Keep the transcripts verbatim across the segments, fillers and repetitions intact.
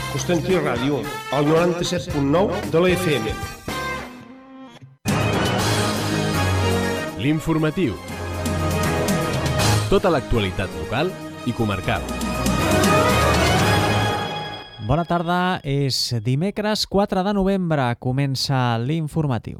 Constantí Ràdio, al noranta-set punt nou de la F M. L'informatiu. Tota l'actualitat local i comarcal. Bona tarda, és dimecres quatre de novembre, comença l'informatiu.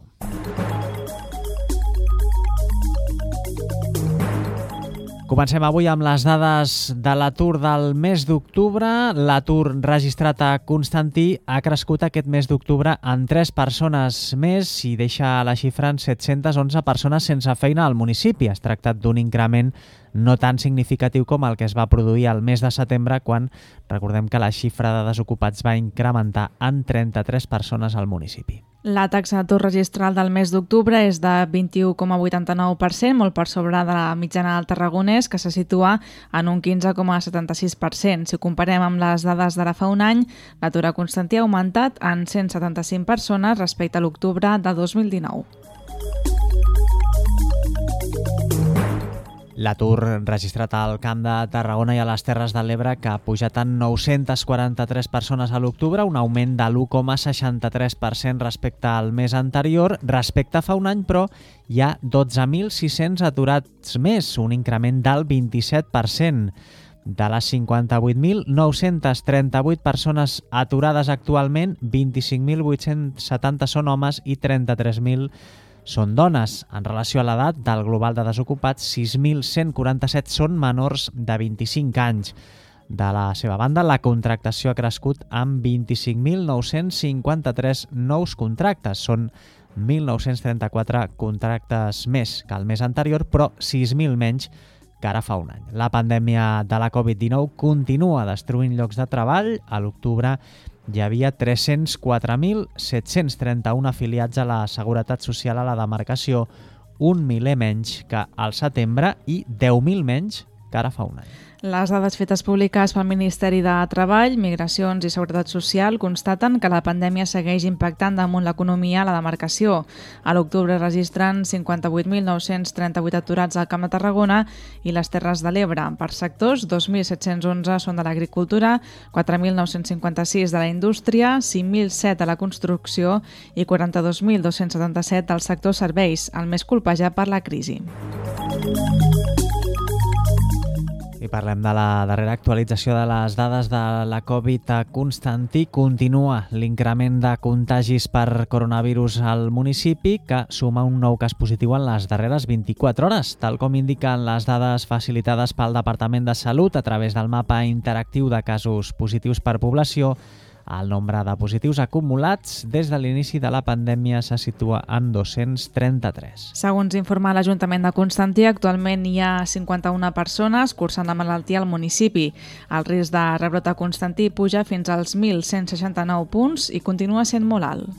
Comencem avui amb les dades de l'atur del mes d'octubre. L'atur registrat a Constantí ha crescut aquest mes d'octubre en tres persones més i deixa la xifra en set-centes onze persones sense feina al municipi. Es tracta d'un increment no tan significatiu com el que es va produir al mes de setembre, quan recordem que la xifra de desocupats va incrementar en trenta-tres persones al municipi. La taxa d'atur registral del mes d'octubre és de vint-i-u coma vuitanta-nou per cent, molt per sobre de la mitjana del tarragonès, que se situa en un quinze coma setanta-sis per cent. Si ho comparem amb les dades d'ara fa un any, l'atur a Constantí ha augmentat en cent setanta-cinc persones respecte a l'octubre de dos mil dinou. L'atur registrat al Camp de Tarragona i a les Terres de l'Ebre, que ha pujat en nou-centes quaranta-tres persones a l'octubre, un augment de l'u coma seixanta-tres per cent respecte al mes anterior. Respecte a fa un any, però, hi ha dotze mil sis-cents aturats més, un increment del vint-i-set per cent. De les cinquanta-vuit mil nou-centes trenta-vuit persones aturades actualment, vint-i-cinc mil vuit-cents setanta són homes i trenta-tres mil són dones. En relació a l'edat del global de desocupats, sis mil cent quaranta-set són menors de vint-i-cinc anys. De la seva banda, la contractació ha crescut amb vint-i-cinc mil nou-cents cinquanta-tres nous contractes. Són mil nou-cents trenta-quatre contractes més que el mes anterior, però sis mil menys que ara fa un any. La pandèmia de la covid dinou continua destruint llocs de treball. A l'octubre hi havia tres-cents quatre mil set-cents trenta-un afiliats a la Seguretat Social a la demarcació, un miler menys que al setembre i deu mil menys que ara fa un any. Les dades fetes públiques pel Ministeri de Treball, Migracions i Seguretat Social constaten que la pandèmia segueix impactant damunt l'economia a la demarcació. A l'octubre registren cinquanta-vuit mil nou-cents trenta-vuit aturats al Camp de Tarragona i les Terres de l'Ebre. Per sectors, dos mil set-cents onze són de l'agricultura, quatre mil nou-cents cinquanta-sis de la indústria, cinc mil set de la construcció i quaranta-dos mil dos-cents setanta-set del sector serveis, el més colpejat per la crisi. I parlem de la darrera actualització de les dades de la Covid a Constantí. Continua l'increment de contagis per coronavirus al municipi, que suma un nou cas positiu en les darreres vint-i-quatre hores, tal com indiquen les dades facilitades pel Departament de Salut a través del mapa interactiu de casos positius per població. El nombre de positius acumulats des de l'inici de la pandèmia se situa en dos-cents trenta-tres. Segons informa l'Ajuntament de Constantí, actualment hi ha cinquanta-una persones cursant la malaltia al municipi. El risc de rebrot a Constantí puja fins als mil cent seixanta-nou punts i continua sent molt alt.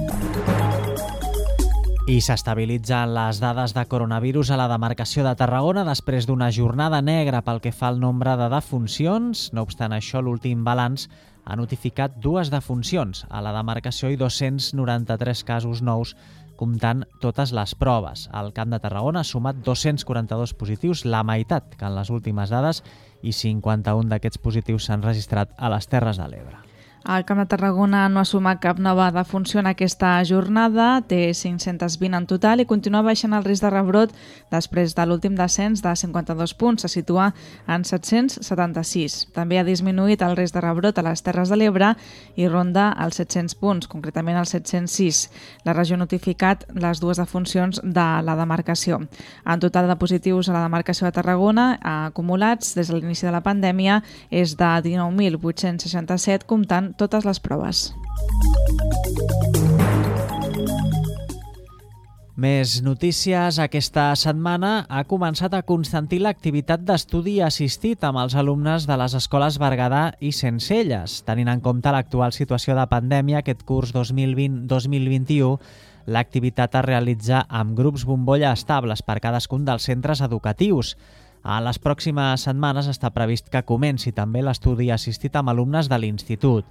I s'estabilitzen les dades de coronavirus a la demarcació de Tarragona després d'una jornada negra pel que fa al nombre de defuncions. No obstant això, l'últim balanç ha notificat dues defuncions a la demarcació i dos-cents noranta-tres casos nous, comptant totes les proves. El Camp de Tarragona ha sumat dos-cents quaranta-dos positius, la meitat que en les últimes dades, i cinquanta-un d'aquests positius s'han registrat a les Terres de l'Ebre. El Camp de Tarragona no ha sumat cap nova defunció en aquesta jornada, té cinc-cents vint en total i continua baixant el risc de rebrot després de l'últim descens de cinquanta-dos punts, se situa en set-cents setanta-sis. També ha disminuït el risc de rebrot a les Terres de l'Ebre i ronda els set-cents punts, concretament els set-cents sis. La regió ha notificat les dues defuncions de la demarcació. En total de positius a la demarcació de Tarragona, acumulats des de l'inici de la pandèmia, és de dinou mil vuit-cents seixanta-set, comptant totes les proves. Més notícies. Aquesta setmana ha començat a Constantí l'activitat d'estudi assistit amb els alumnes de les escoles Berguedà i Sencelles. Tenint en compte l'actual situació de pandèmia, aquest curs dos mil vint dos mil vint-i-u, l'activitat es realitza amb grups bombolla estables per cadascun dels centres educatius. A les pròximes setmanes està previst que comenci també l'estudi assistit amb alumnes de l'institut.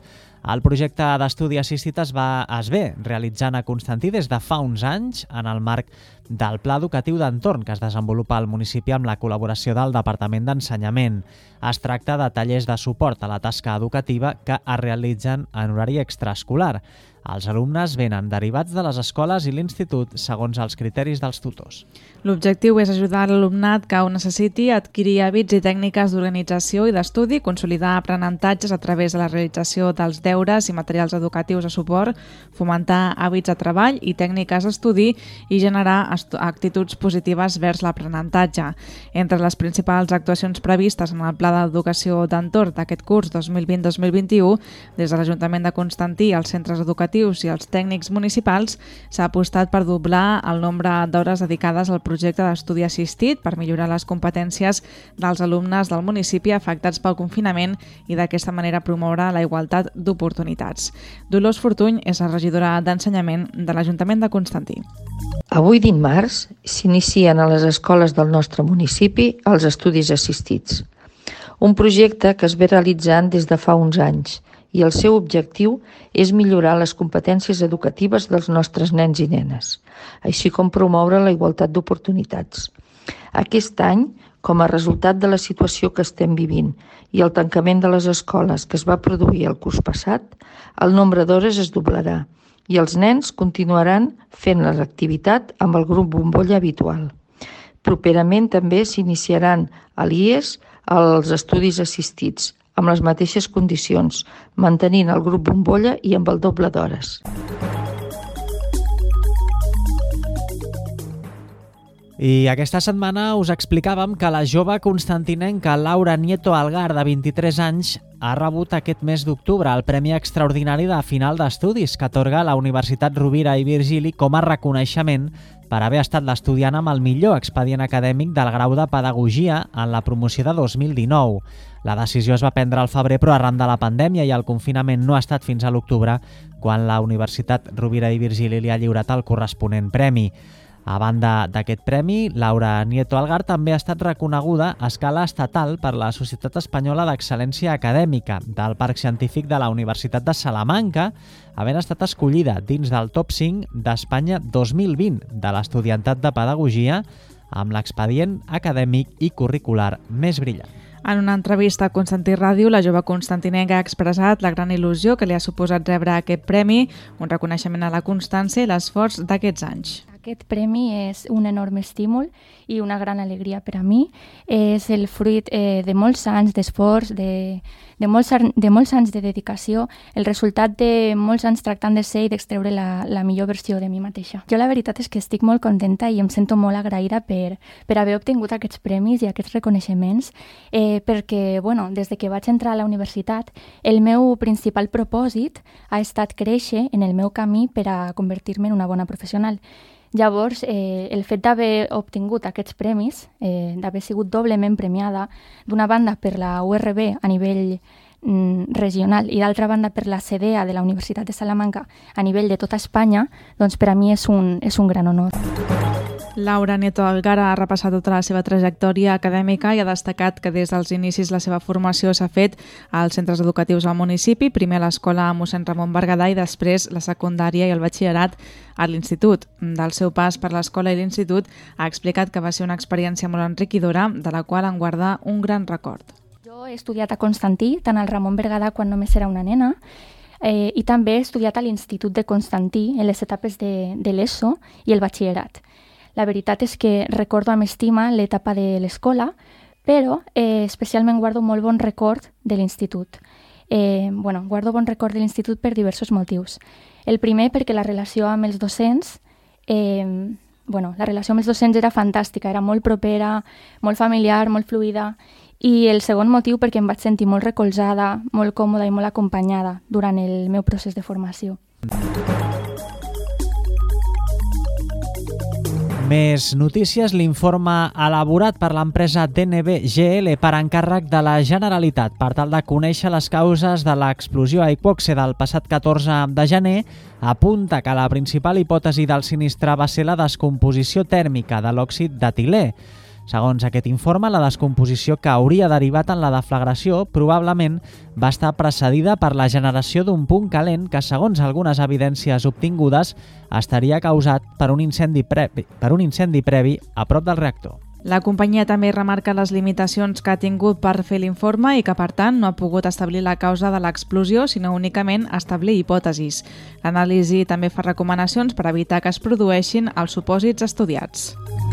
El projecte d'estudi assistit es, va, es ve realitzant a Constantí des de fa uns anys en el marc del Pla Educatiu d'Entorn que es desenvolupa al municipi amb la col·laboració del Departament d'Ensenyament. Es tracta de tallers de suport a la tasca educativa que es realitzen en horari extraescolar. Els alumnes venen derivats de les escoles i l'institut segons els criteris dels tutors. L'objectiu és ajudar l'alumnat que ho necessiti a adquirir hàbits i tècniques d'organització i d'estudi, consolidar aprenentatges a través de la realització dels deures i materials educatius de suport, fomentar hàbits de treball i tècniques d'estudi i generar actituds positives vers l'aprenentatge. Entre les principals actuacions previstes en el Pla d'Educació d'Entorn d'aquest curs dos mil vint dos mil vint-i-u, des de l'Ajuntament de Constantí, els centres educatius i els tècnics municipals, s'ha apostat per doblar el nombre d'hores dedicades al projecte d'estudi assistit per millorar les competències dels alumnes del municipi afectats pel confinament i d'aquesta manera promoure la igualtat d'oportunitats. Dolors Fortuny és la regidora d'Ensenyament de l'Ajuntament de Constantí. Avui, dimarts, s'inicien a les escoles del nostre municipi els estudis assistits. Un projecte que es ve realitzant des de fa uns anys i el seu objectiu és millorar les competències educatives dels nostres nens i nenes, així com promoure la igualtat d'oportunitats. Aquest any, com a resultat de la situació que estem vivint i el tancament de les escoles que es va produir el curs passat, el nombre d'hores es doblarà i els nens continuaran fent l'activitat amb el grup bombolla habitual. Properament també s'iniciaran a l'I E S els estudis assistits, amb les mateixes condicions, mantenint el grup bombolla i amb el doble d'hores. I aquesta setmana us explicàvem que la jove constantinenca Laura Nieto Algar, de vint-i-tres anys, ha rebut aquest mes d'octubre el Premi Extraordinari de Final d'Estudis que atorga la Universitat Rovira i Virgili com a reconeixement per haver estat l'estudiant amb el millor expedient acadèmic del grau de Pedagogia en la promoció de dos mil dinou. La decisió es va prendre al febrer, però arran de la pandèmia i el confinament no ha estat fins a l'octubre, quan la Universitat Rovira i Virgili li ha lliurat el corresponent premi. A banda d'aquest premi, Laura Nieto Algar també ha estat reconeguda a escala estatal per la Societat Espanyola d'Excel·lència Acadèmica del Parc Científic de la Universitat de Salamanca, havent estat escollida dins del top cinc d'Espanya dos mil vint de l'estudiantat de Pedagogia amb l'expedient acadèmic i curricular més brillant. En una entrevista a Constantí Ràdio, la jove constantinenca ha expressat la gran il·lusió que li ha suposat rebre aquest premi, un reconeixement a la constància i l'esforç d'aquests anys. Aquest premi és un enorme estímul i una gran alegria per a mi. És el fruit eh, de molts anys d'esforç, de, de, molts, de molts anys de dedicació, el resultat de molts anys tractant de ser i d'extreure la, la millor versió de mi mateixa. Jo la veritat és que estic molt contenta i em sento molt agraïda per, per haver obtingut aquests premis i aquests reconeixements, eh, perquè bueno, des de que vaig entrar a la universitat, el meu principal propòsit ha estat créixer en el meu camí per a convertir-me en una bona professional. Llavors, eh, el fet d'haver obtingut aquests premis, eh, d'haver sigut doblement premiada, d'una banda per la U R B a nivell mm, regional i d'altra banda per la C D A de la Universitat de Salamanca a nivell de tota Espanya, doncs per a mi és un, és un gran honor. Laura Nieto Algar ha repassat tota la seva trajectòria acadèmica i ha destacat que des dels inicis la seva formació s'ha fet als centres educatius al municipi, primer a l'escola mossèn Ramon Berguedà i després la secundària i el batxillerat a l'institut. Del seu pas per l'escola i l'institut ha explicat que va ser una experiència molt enriquidora, de la qual en guarda un gran record. Jo he estudiat a Constantí, tant al Ramon Berguedà quan només era una nena, eh, i també he estudiat a l'Institut de Constantí en les etapes de, de l'ESO i el batxillerat. La veritat és que recordo amb estima l'etapa de l'escola, però eh, especialment guardo molt bon record de l'institut. Eh, bueno, guardo bon record de l'institut per diversos motius. El primer perquè la relació amb els docents, eh, bueno, la relació amb els docents era fantàstica, era molt propera, molt familiar, molt fluida, i el segon motiu perquè em vaig sentir molt recolzada, molt còmoda i molt acompanyada durant el meu procés de formació. Més notícies, l'informe elaborat per l'empresa D N B G L per encàrrec de la Generalitat per tal de conèixer les causes de l'explosió a Iqoxe del passat catorze de gener apunta que la principal hipòtesi del sinistre va ser la descomposició tèrmica de l'òxid d'etilè. Segons aquest informe, la descomposició que hauria derivat en la deflagració probablement va estar precedida per la generació d'un punt calent que, segons algunes evidències obtingudes, estaria causat per un incendi previ, per un incendi previ a prop del reactor. La companyia també remarca les limitacions que ha tingut per fer l'informe i que, per tant, no ha pogut establir la causa de l'explosió, sinó únicament establir hipòtesis. L'anàlisi també fa recomanacions per evitar que es produeixin els supòsits estudiats.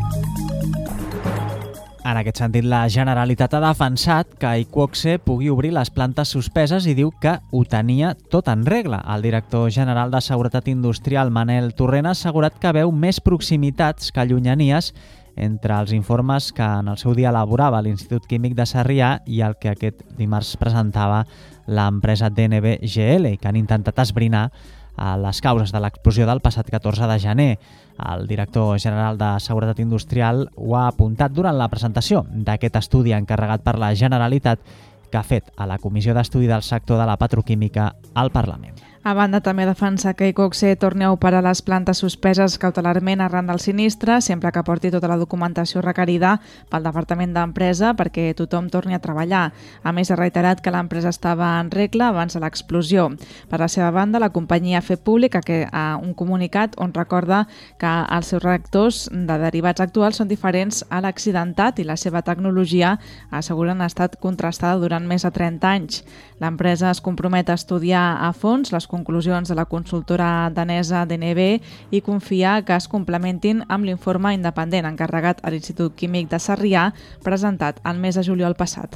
En aquest sentit, la Generalitat ha defensat que Iqoxe pugui obrir les plantes suspeses i diu que ho tenia tot en regla. El director general de Seguretat Industrial, Manel Torrent, ha assegurat que veu més proximitats que llunyanies entre els informes que en el seu dia elaborava l'Institut Químic de Sarrià i el que aquest dimarts presentava l'empresa D N B G L, que han intentat esbrinar les causes de l'explosió del passat catorze de gener. El director general de Seguretat Industrial ho ha apuntat durant la presentació d'aquest estudi encarregat per la Generalitat que ha fet a la Comissió d'Estudi del Sector de la Petroquímica al Parlament. A banda, també defensa que Iqoxe torni a operar les plantes suspeses cautelarment arran del sinistre, sempre que porti tota la documentació requerida pel Departament d'Empresa perquè tothom torni a treballar. A més, ha reiterat que l'empresa estava en regla abans de l'explosió. Per la seva banda, la companyia ha fet públic que, a un comunicat on recorda que els seus reactors de derivats actuals són diferents a l'accidentat i la seva tecnologia, asseguren, ha estat contrastada durant més de trenta anys. L'empresa es compromet a estudiar a fons les conclusions de la consultora danesa D N B i confia que es complementin amb l'informe independent encarregat a l'Institut Químic de Sarrià presentat el mes de juliol passat.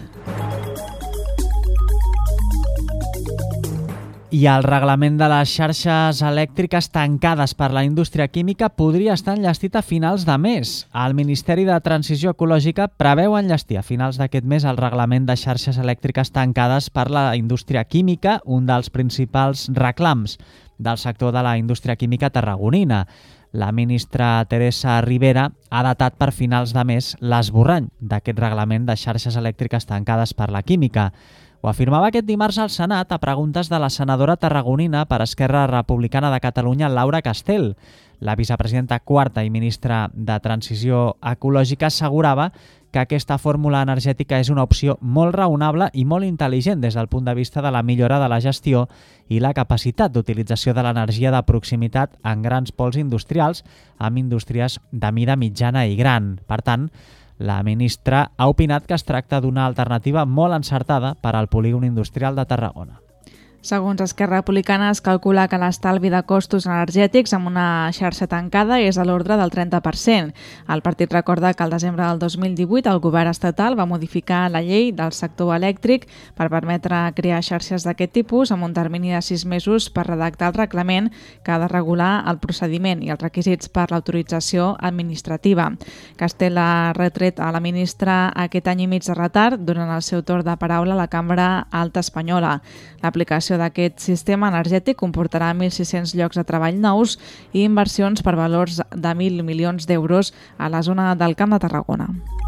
I el reglament de les xarxes elèctriques tancades per la indústria química podria estar enllestit a finals de mes. El Ministeri de Transició Ecològica preveu enllestir a finals d'aquest mes el reglament de xarxes elèctriques tancades per la indústria química, un dels principals reclams del sector de la indústria química tarragonina. La ministra Teresa Rivera ha datat per finals de mes l'esborrany d'aquest reglament de xarxes elèctriques tancades per la química. Ho afirmava aquest dimarts al Senat a preguntes de la senadora tarragonina per Esquerra Republicana de Catalunya, Laura Castel. La vicepresidenta quarta i ministra de Transició Ecològica assegurava que aquesta fórmula energètica és una opció molt raonable i molt intel·ligent des del punt de vista de la millora de la gestió i la capacitat d'utilització de l'energia de proximitat en grans pols industrials amb indústries de mida mitjana i gran. Per tant, la ministra ha opinat que es tracta d'una alternativa molt encertada per al polígon industrial de Tarragona. Segons Esquerra Republicana, es calcula que l'estalvi de costos energètics amb una xarxa tancada és de l'ordre del trenta per cent. El partit recorda que al desembre del dos mil divuit el govern estatal va modificar la llei del sector elèctric per permetre crear xarxes d'aquest tipus amb un termini de sis mesos per redactar el reglament que ha de regular el procediment i els requisits per l'autorització administrativa. Castel ha retret a la ministra aquest any i mig de retard durant el seu torn de paraula a la Cambra Alta Espanyola. L'aplicació d'aquest sistema energètic comportarà mil sis-cents llocs de treball nous i inversions per valors de mil milions d'euros a la zona del Camp de Tarragona.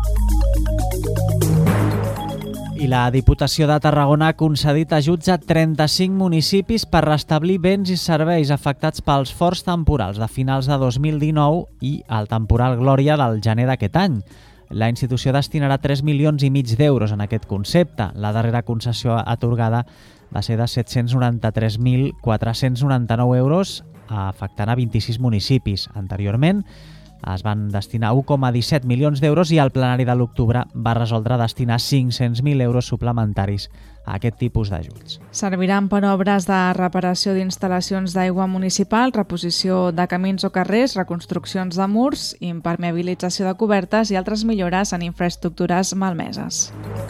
I la Diputació de Tarragona ha concedit ajuts a trenta-cinc municipis per restablir béns i serveis afectats pels forts temporals de finals de dos mil dinou i el temporal Glòria del gener d'aquest any. La institució destinarà tres milions i mig d'euros en aquest concepte. La darrera concessió atorgada va ser de set-cents noranta-tres mil quatre-cents noranta-nou euros, afectant a vint-i-sis municipis. Anteriorment es van destinar un coma disset milions d'euros i el plenari de l'octubre va resoldre destinar cinc-cents mil euros suplementaris a aquest tipus d'ajuts. Serviran per obres de reparació d'instal·lacions d'aigua municipal, reposició de camins o carrers, reconstruccions de murs, impermeabilització de cobertes i altres millores en infraestructures malmeses.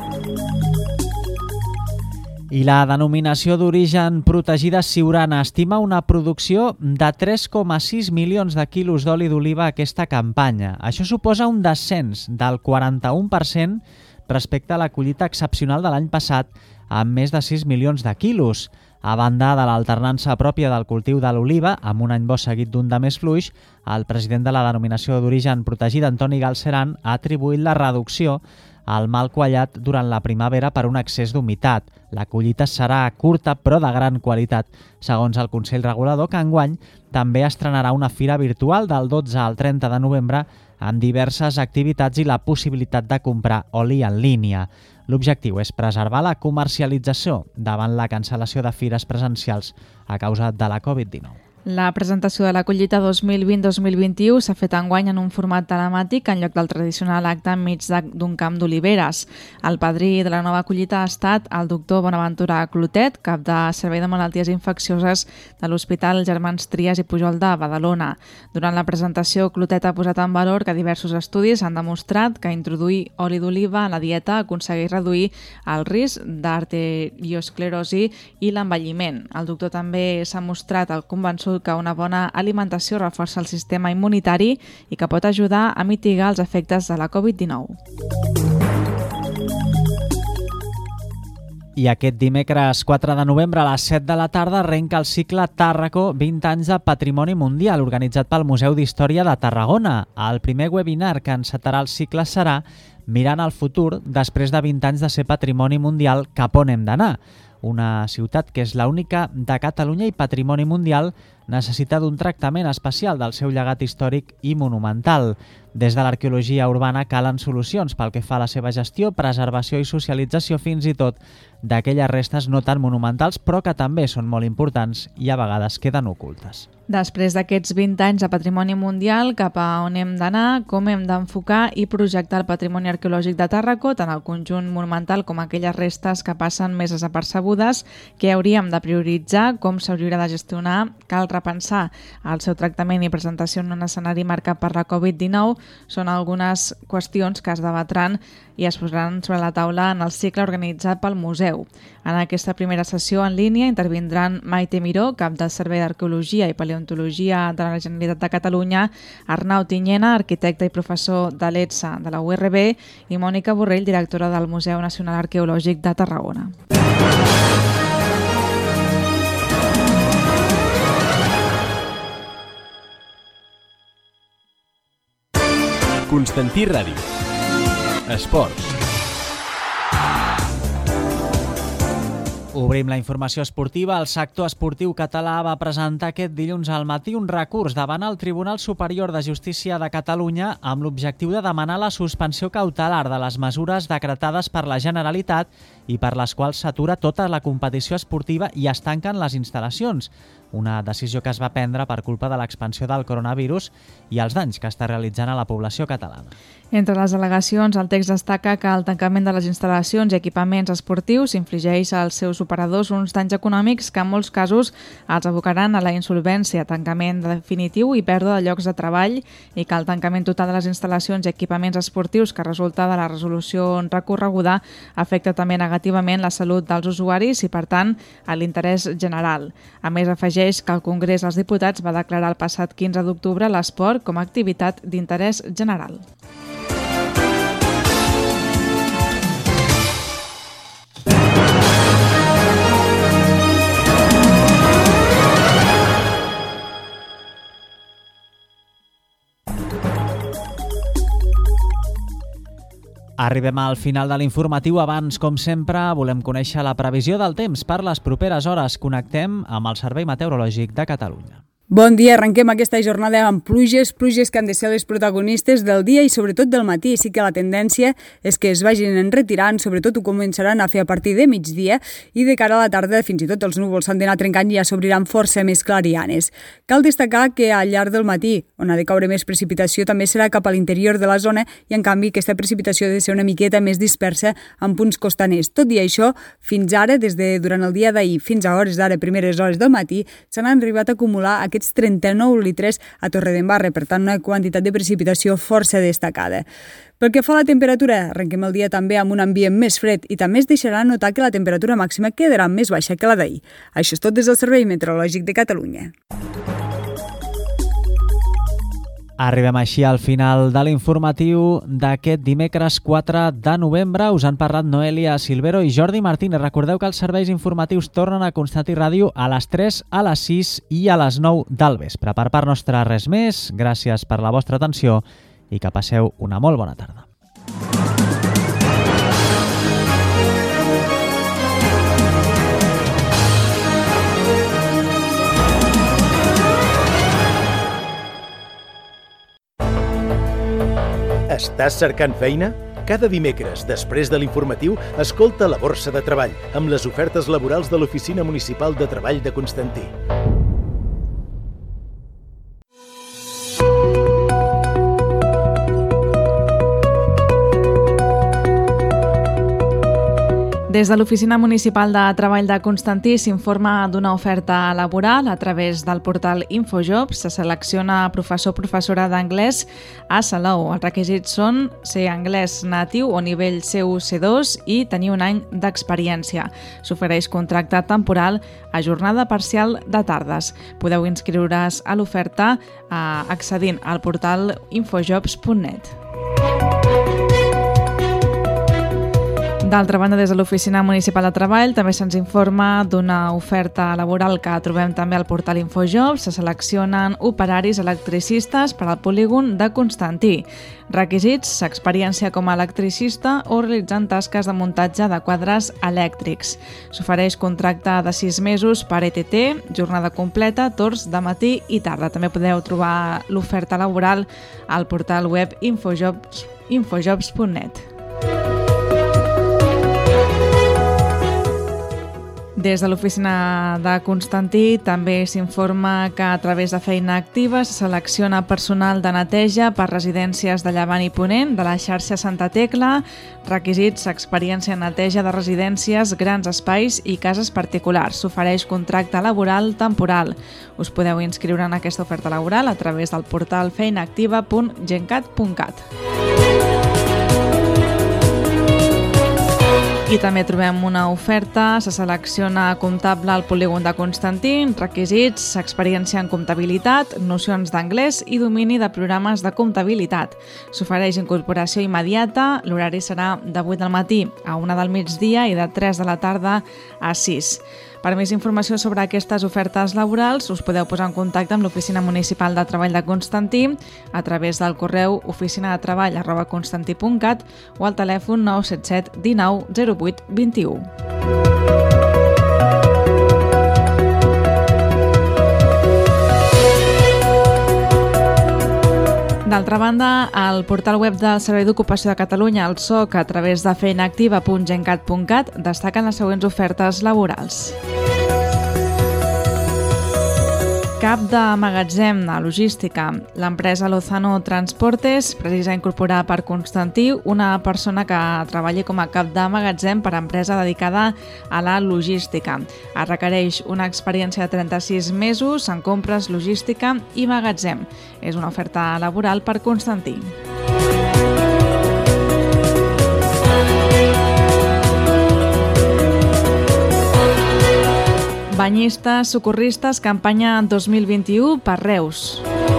I la denominació d'origen protegida Siurana estima una producció de tres coma sis milions de quilos d'oli d'oliva aquesta campanya. Això suposa un descens del quaranta-u per cent respecte a la collita excepcional de l'any passat, amb més de sis milions de quilos. A banda de l'alternança pròpia del cultiu de l'oliva, amb un any bo seguit d'un de més fluix, el president de la denominació d'origen protegida, Antoni Galceran, ha atribuït la reducció al mal quallat durant la primavera per un excés d'humitat. La collita serà curta però de gran qualitat, segons el Consell Regulador, que enguany també estrenarà una fira virtual del dotze al trenta de novembre amb diverses activitats i la possibilitat de comprar oli en línia. L'objectiu és preservar la comercialització davant la cancel·lació de fires presencials a causa de la covid dinou. La presentació de la collita dos mil vint dos mil vint-i-u s'ha fet enguany en un format telemàtic en lloc del tradicional acte enmig d'un camp d'oliveres. El padrí de la nova collita ha estat el doctor Bonaventura Clotet, cap de Servei de Malalties Infeccioses de l'Hospital Germans Trias i Pujol de Badalona. Durant la presentació, Clotet ha posat en valor que diversos estudis han demostrat que introduir oli d'oliva a la dieta aconsegueix reduir el risc d'arteriosclerosi i l'envelliment. El doctor també s'ha mostrat el convençut que una bona alimentació reforça el sistema immunitari i que pot ajudar a mitigar els efectes de la covid dinou. I aquest dimecres quatre de novembre a les set de la tarda arrenca el cicle Tàrraco vint anys de Patrimoni Mundial, organitzat pel Museu d'Història de Tarragona. El primer webinar que encetarà el cicle serà Mirant al futur després de vint anys de ser Patrimoni Mundial, cap on hem d'anar? Una ciutat que és l'única de Catalunya i Patrimoni Mundial necessita d'un tractament especial del seu llegat històric i monumental. Des de l'arqueologia urbana calen solucions pel que fa a la seva gestió, preservació i socialització fins i tot d'aquelles restes no tan monumentals però que també són molt importants i a vegades queden ocultes. Després d'aquests vint anys de Patrimoni Mundial, cap a on hem d'anar, com hem d'enfocar i projectar el patrimoni arqueològic de Tàrraco, tant el conjunt monumental com aquelles restes que passen més desapercebudes, què hauríem de prioritzar, com s'hauria de gestionar, cal repensar el seu tractament i presentació en un escenari marcat per la covid dinou, són algunes qüestions que es debatran i es posaran sobre la taula en el cicle organitzat pel museu. En aquesta primera sessió en línia intervindran Maite Miró, cap del Servei d'Arqueologia i Paleontologia de la Generalitat de Catalunya, Arnau Tinyena, arquitecte i professor de l'E T S A de la U R B, i Mònica Borrell, directora del Museu Nacional Arqueològic de Tarragona. Constantí Ràdio. Esports. Obrim la informació esportiva. El sector esportiu català va presentar aquest dilluns al matí un recurs davant el Tribunal Superior de Justícia de Catalunya amb l'objectiu de demanar la suspensió cautelar de les mesures decretades per la Generalitat i per les quals s'atura tota la competició esportiva i es tanquen les instal·lacions. Una decisió que es va prendre per culpa de l'expansió del coronavirus i els danys que està realitzant a la població catalana. Entre les al·legacions, el text destaca que el tancament de les instal·lacions i equipaments esportius infligeix als seus operadors uns danys econòmics que en molts casos els abocaran a la insolvència, tancament definitiu i pèrdua de llocs de treball, i que el tancament total de les instal·lacions i equipaments esportius que resulta de la resolució recorreguda afecta també negativament la salut dels usuaris i, per tant, a l'interès general. A més, afegeix que el Congrés dels Diputats va declarar el passat quinze d'octubre l'esport com a activitat d'interès general. Arribem al final de l'informatiu. Abans, com sempre, volem conèixer la previsió del temps per les properes hores. Connectem amb el Servei Meteorològic de Catalunya. Bon dia, arrenquem aquesta jornada amb pluges, pluges que han de ser les protagonistes del dia i sobretot del matí. Sí que la tendència és que es vagin enretirant, sobretot ho començaran a fer a partir de migdia i de cara a la tarda fins i tot els núvols s'han d'anar trencant i ja s'obriran força més clarianes. Cal destacar que al llarg del matí, on ha de caure més precipitació, també serà cap a l'interior de la zona i en canvi aquesta precipitació ha de ser una miqueta més dispersa en punts costaners. Tot i això, fins ara, des de durant el dia d'ahir fins a hores d'ara, primeres hores del matí, s'han arribat a acumular aquests trenta-nou litres a Torredembarra, per tant una quantitat de precipitació força destacada. Pel que fa a la temperatura, arrenquem el dia també amb un ambient més fred i també es deixarà notar que la temperatura màxima quedarà més baixa que la d'ahir. Això és tot des del Servei Meteorològic de Catalunya. Arribem així al final de l'informatiu d'aquest dimecres quatre de novembre. Us han parlat Noelia Silvero i Jordi Martínez. Recordeu que els serveis informatius tornen a Constantí Ràdio a les tres, a les sis i a les nou del vespre. Per part nostra res més. Gràcies per la vostra atenció i que passeu una molt bona tarda. Estàs cercant feina? Cada dimecres, després de l'informatiu, escolta La Borsa de Treball, amb les ofertes laborals de l'Oficina Municipal de Treball de Constantí. Des de l'Oficina Municipal de Treball de Constantí s'informa d'una oferta laboral a través del portal InfoJobs. Se selecciona professor o professora d'anglès a Salou. Els requisits són ser anglès natiu o nivell C u C dos i tenir un any d'experiència. S'ofereix contracte temporal a jornada parcial de tardes. Podeu inscriure's a l'oferta accedint al portal infojobs punt net. D'altra banda, des de l'Oficina Municipal de Treball també se'ns informa d'una oferta laboral que trobem també al portal InfoJobs. Se seleccionen operaris electricistes per al polígon de Constantí. Requisits: experiència com a electricista o realitzant tasques de muntatge de quadres elèctrics. S'ofereix contracte de sis mesos per E T T, jornada completa, torns de matí i tarda. També podeu trobar l'oferta laboral al portal web infojobs punt net. Des de l'Oficina de Constantí també s'informa que a través de Feina Activa se selecciona personal de neteja per residències de Llevant i Ponent de la xarxa Santa Tecla. Requisits: experiència en neteja de residències, grans espais i cases particulars. S'ofereix contracte laboral temporal. Us podeu inscriure en aquesta oferta laboral a través del portal feinaactiva punt gencat punt cat. I també trobem una oferta, se selecciona comptable al polígon de Constantí, requisits: experiència en comptabilitat, nocions d'anglès i domini de programes de comptabilitat. S'ofereix incorporació immediata, l'horari serà de vuit del matí a una del migdia i de tres de la tarda a sis. Per més informació sobre aquestes ofertes laborals us podeu posar en contacte amb l'Oficina Municipal de Treball de Constantí a través del correu oficinadetreball arroba constantí punt cat o al telèfon nou set set dinou zero vuit vint u. D'altra banda, al portal web del Servei d'Ocupació de Catalunya, el S O C, a través de feinaactiva punt gencat punt cat, destaquen les següents ofertes laborals. Cap de magatzem a logística. L'empresa Lozano Transportes precisa incorporar per Constantí una persona que treballi com a cap de magatzem per a empresa dedicada a la logística. Es requereix una experiència de trenta-sis mesos en compres, logística i magatzem. És una oferta laboral per Constantí. Banyistes, socorristes, campanya dos mil vint-i-u per Reus.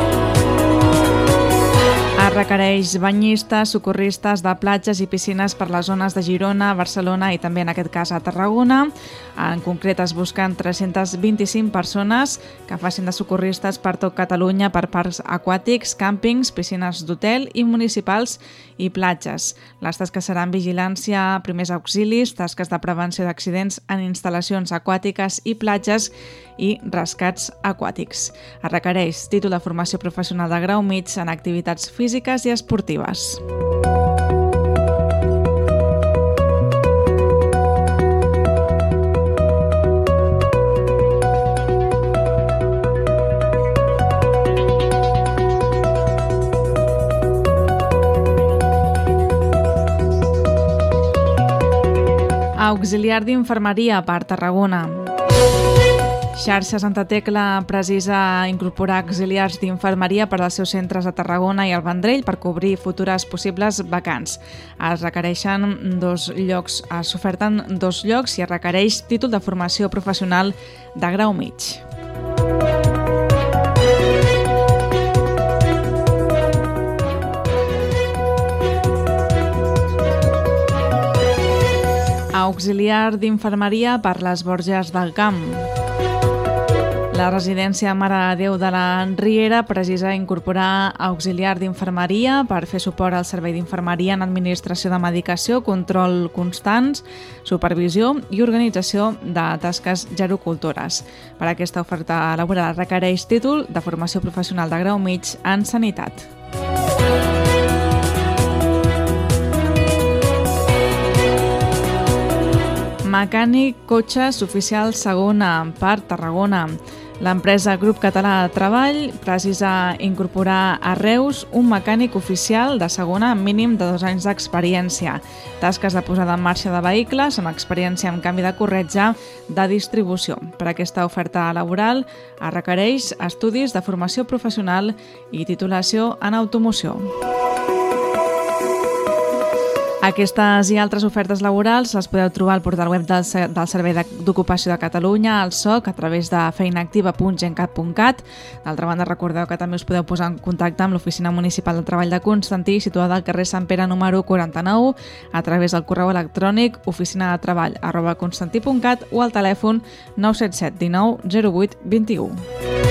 Es requereix banyistes, socorristes de platges i piscines per les zones de Girona, Barcelona i també en aquest cas a Tarragona. En concret es busquen tres-centes vint-i-cinc persones que facin de socorristes per tot Catalunya per parcs aquàtics, càmpings, piscines d'hotel i municipals i platges. Les tasques seran vigilància, primers auxilis, tasques de prevenció d'accidents en instal·lacions aquàtiques i platges i rescats aquàtics. Es requereix títol de formació professional de grau mig en activitats físiques i esportives. Auxiliar d'infermeria per Tarragona. Xarxa Santa Tecla precisa incorporar auxiliars d'infermeria per als seus centres a Tarragona i al Vendrell per cobrir futures possibles vacants. Es requereixen dos llocs, s'oferten dos llocs i es requereix títol de formació professional de grau mig. Auxiliar d'infermeria per les Borges del Camp. La residència Mare de Déu de la Riera precisa incorporar auxiliar d'infermeria per fer suport al servei d'infermeria en administració de medicació, control constants, supervisió i organització de tasques gerocultores. Per a aquesta oferta laboral requereix títol de formació professional de grau mig en sanitat. Mecànic Cotxes Oficial Segona per Tarragona. L'empresa Grup Català de Treball precisa incorporar a Reus un mecànic oficial de segona amb mínim de dos anys d'experiència. Tasques de posada en marxa de vehicles amb experiència en canvi de corretja de distribució. Per aquesta oferta laboral es requereix estudis de formació professional i titulació en automoció. Aquestes i altres ofertes laborals les podeu trobar al portal web del, del Servei d'Ocupació de Catalunya, el S O C, a través de feinaactiva punt gencat punt cat. D'altra banda, recordeu que també us podeu posar en contacte amb l'Oficina Municipal de Treball de Constantí, situada al carrer Sant Pere número quaranta-nou, a través del correu electrònic oficinadetreball arroba constantí punt cat o al telèfon nou set set dinou zero vuit vint u.